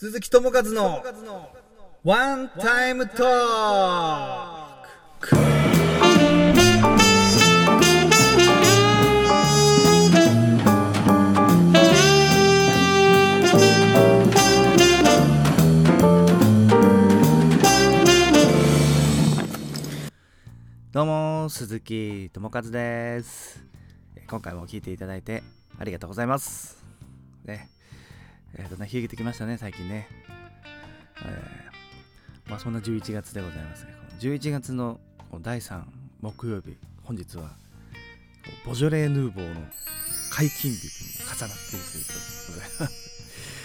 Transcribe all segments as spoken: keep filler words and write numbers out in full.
鈴木智和のワンタイムトーク。どうも鈴木智和です。今回も聞いていただいてありがとうございますね。えーとね、冷えてきましたね最近ね。えー、まあそんなじゅういちがつでございますね。じゅういちがつのだいさん木曜日、本日はボジョレーヌーボーの解禁日に重なっているということでございます。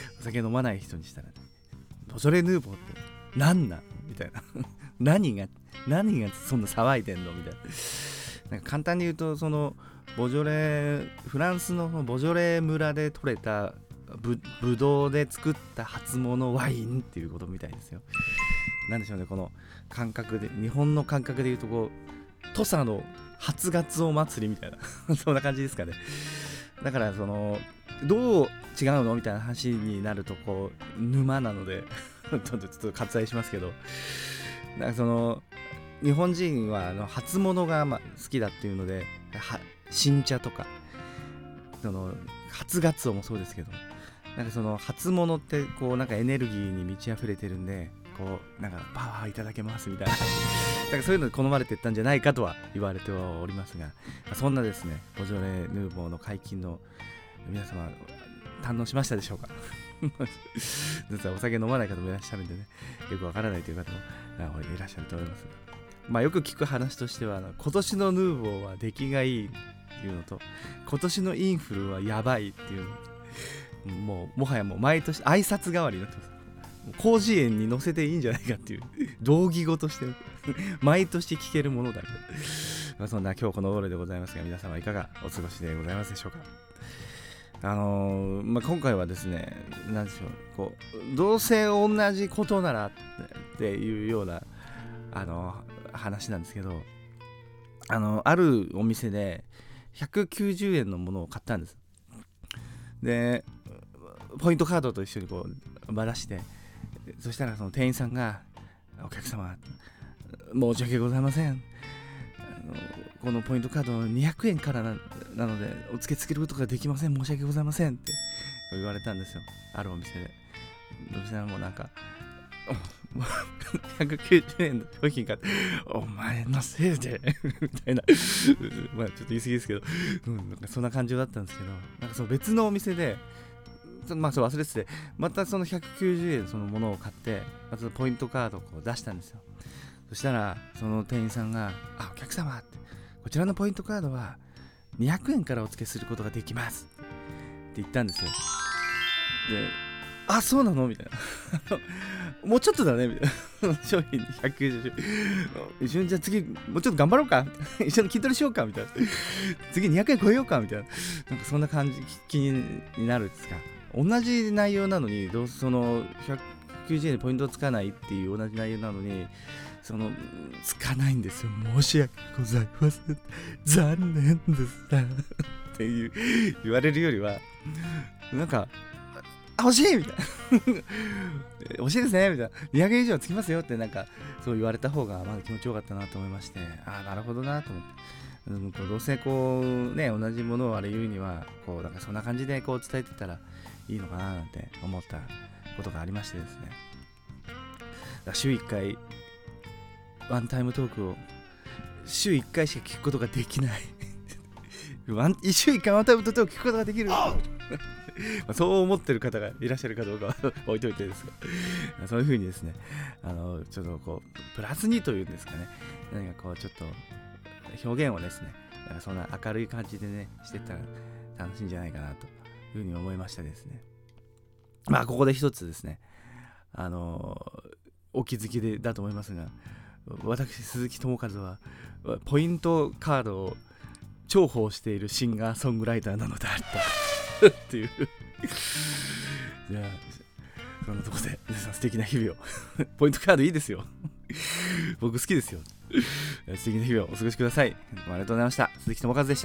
お酒飲まない人にしたら、ね、ボジョレーヌーボーって何なんみたいな何が何がそんな騒いでんのみたいな。なんか簡単に言うと、そのボジョレーフランスのボジョレー村で採れたぶぶどうで作った初物ワインっていうことみたいですよ。なんでしょうね、この感覚で、日本の感覚で言うとこう土佐の初ガツオ祭りみたいなそんな感じですかね。だからそのどう違うのみたいな話になるとこう沼なのでちょっとちょっと割愛しますけど、なんかその日本人はあの初物がまあ好きだっていうので、は新茶とかその初ガツオもそうですけど、なんかその初物ってこうなんかエネルギーに満ち溢れてるんで、こうなんかパワーいただけますみたいなだからそういうので好まれていったんじゃないかとは言われてはおりますが、そんなですねボジョレーヌーボーの解禁の皆様堪能しましたでしょうか実はお酒飲まない方もいらっしゃるんでね、よくわからないという方もいらっしゃると思います。まあよく聞く話としては、今年のヌーボーは出来がいいっていうのと、今年のインフルはやばいっていうの、もうもはやもう毎年挨拶代わりになってます。広辞苑に載せていいんじゃないかっていう同義語として毎年聞けるものだけど、まあ、そんな今日この頃でございますが、皆様いかがお過ごしでございますでしょうか。あのーまあ、今回はですね、なんでしょう、こうどうせ同じことならっていうようなあの話なんですけど、あのあるお店でひゃくきゅうじゅうえんのものを買ったんです。でポイントカードと一緒にこうばらして、そしたらその店員さんが、お客様申し訳ございません、あのこのポイントカードにひゃくえんから な, なのでお付け付けることができません、申し訳ございませんって言われたんですよ、あるお店で。そしたらもうなんかひゃくきゅうじゅうえんの商品買って、お前のせいでみたいなまあちょっと言い過ぎですけど、うん、なんかそんな感じだったんですけど、なんかその別のお店でまあそう忘れてて、またそのひゃくきゅうじゅうえんそのものを買って、またポイントカードをこう出したんですよ。そしたらその店員さんが、あ、お客様って、こちらのポイントカードはにひゃくえんからお付けすることができますって言ったんですよ。で、あ、そうなのみたいなもうちょっとだねみたいな商品にひゃくきゅうじゅうえん一緒にじゃあ次もうちょっと頑張ろうか一緒に筋トレしようかみたいな次にひゃくえん超えようかみたいな、なんかそんな感じ気になるんですか。同じ内容なのに、どうそのひゃくきゅうじゅうえんでポイントつかないっていう同じ内容なのに、そのつかないんですよ、申し訳ございません、残念でしたっていう言われるよりは、なんかあ、欲しいみたいな欲しいですねみたいな、にひゃくえん以上つきますよってなんかそう言われた方がまだ気持ちよかったなと思いまして、ああなるほどなと思って、うん、こうどうせこうね同じものをあれ言うには、こうなんかそんな感じでこう伝えてたらいいのかななんて思ったことがありましてですね。だから週いっかいワンタイムトークを週いっかいしか聞くことができないワン週いっかいワンタイムトークを聞くことができるそう思ってる方がいらっしゃるかどうかは置いといてですが、そういう風にですね、あのちょっとこうプラスにというんですかね、何かこうちょっと表現をですね、なんかそんな明るい感じでねしてったら楽しいんじゃないかなというふうに思いましたですね。まあここで一つですね、あのお気づきでだと思いますが、私鈴木智和はポイントカードを重宝しているシンガーソングライターなのであったっていうじゃあそんなところで皆さん素敵な日々をポイントカードいいですよ僕好きですよ素敵な日々をお過ごしください。ありがとうございました。鈴木智和でした。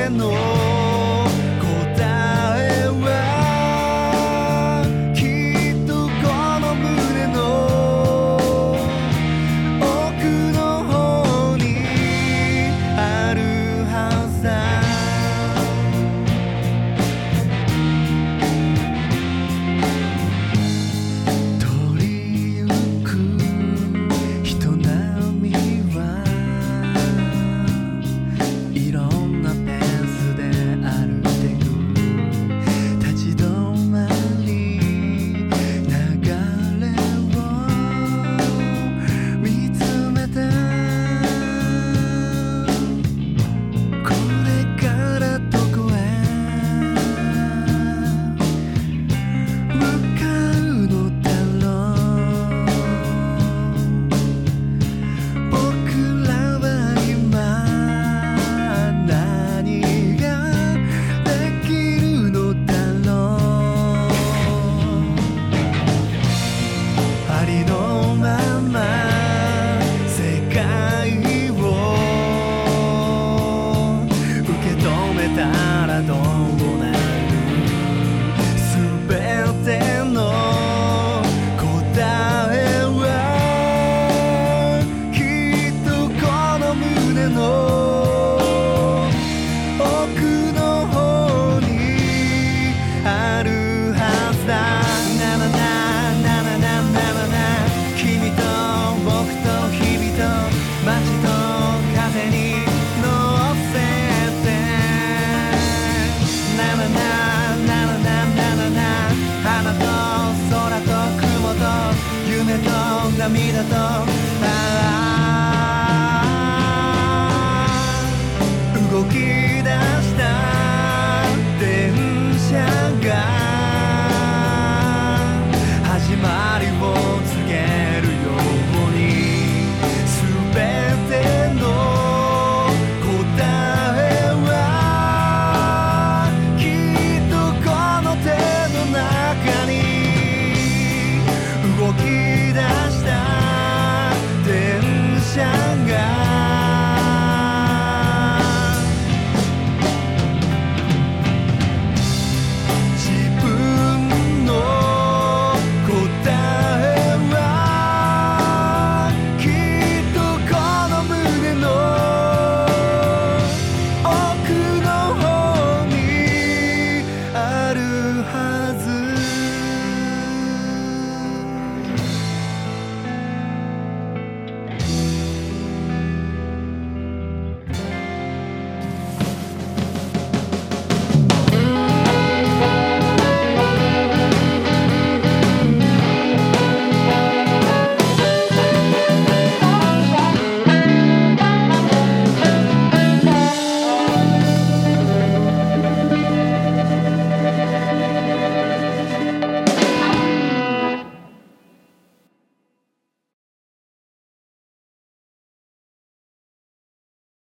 への答えはきっとこの胸の奥の方にあるはずだ。通りゆく人並みはいろんなペースで歩いてく。立ち止まり流れを見つめて、これからどこへ向かうのだろう。僕らは今何ができるのだろう。ありのまま世界を受け止めたらどうなる。すべての答えはきっとこの胸の奥の方にあるはずだ。ななななななななな、君と僕と日々と街と風に乗せて、ななななななななな、花と空と雲と夢と涙と、ああ動き